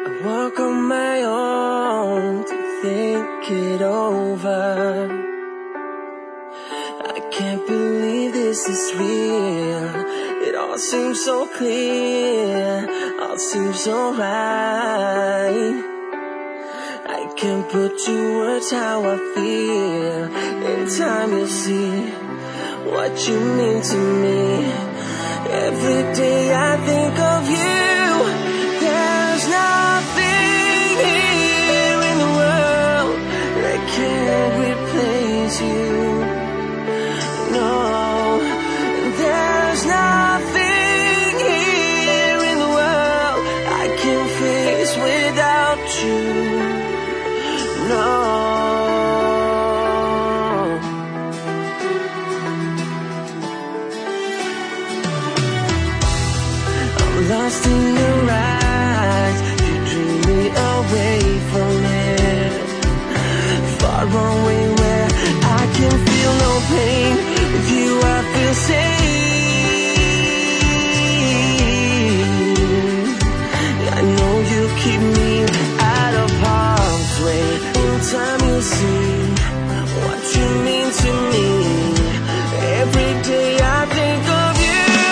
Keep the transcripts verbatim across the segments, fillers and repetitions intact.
I walk on my own to think it over. I can't believe this is real. It all seems so clear, all seems so right. I can't put to words how I feel. In time you'll see what you mean to me. Every day I think of you. There's nothing here in the world that can replace you. No, there's nothing here in the world I can face without you. No. Lost in your eyes, you dream me away from here. Far away where I can feel no pain. With you I feel safe. I know you keep me out of harm's way. In time you'll see what you mean to me. Every day I think of you.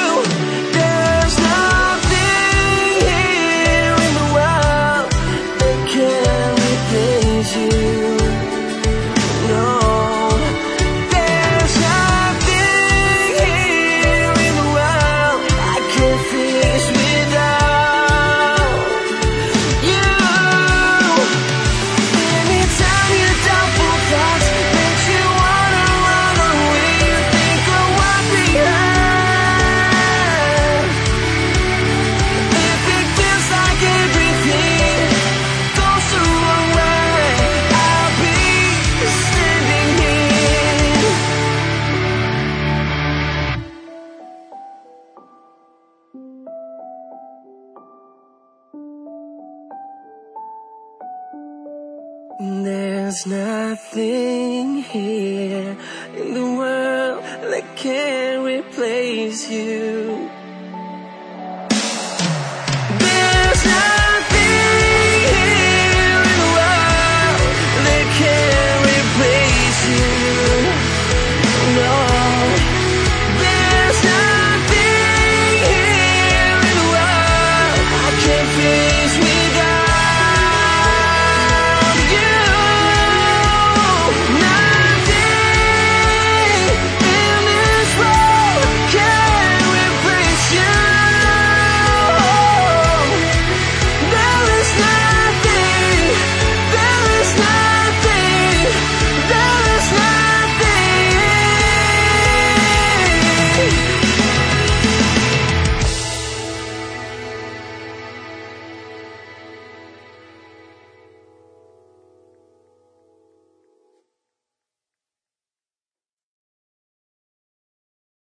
There's nothing here in the world that can replace you.